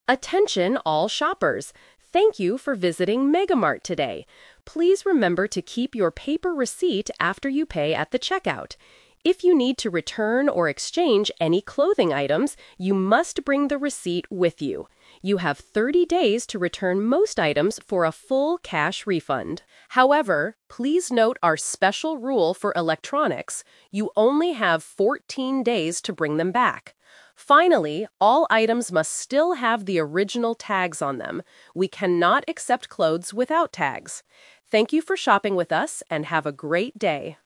Attention all shoppers! Thank you for visiting Megamart today. Please remember to keep your paper receipt after you pay at the checkout. If you need to return or exchange any clothing items, you must bring the receipt with you. You have 30 days to return most items for a full cash refund. However, please note our special rule for electronics. You only have 14 days to bring them back. Finally, all items must still have the original tags on them. We cannot accept clothes without tags. Thank you for shopping with us and have a great day.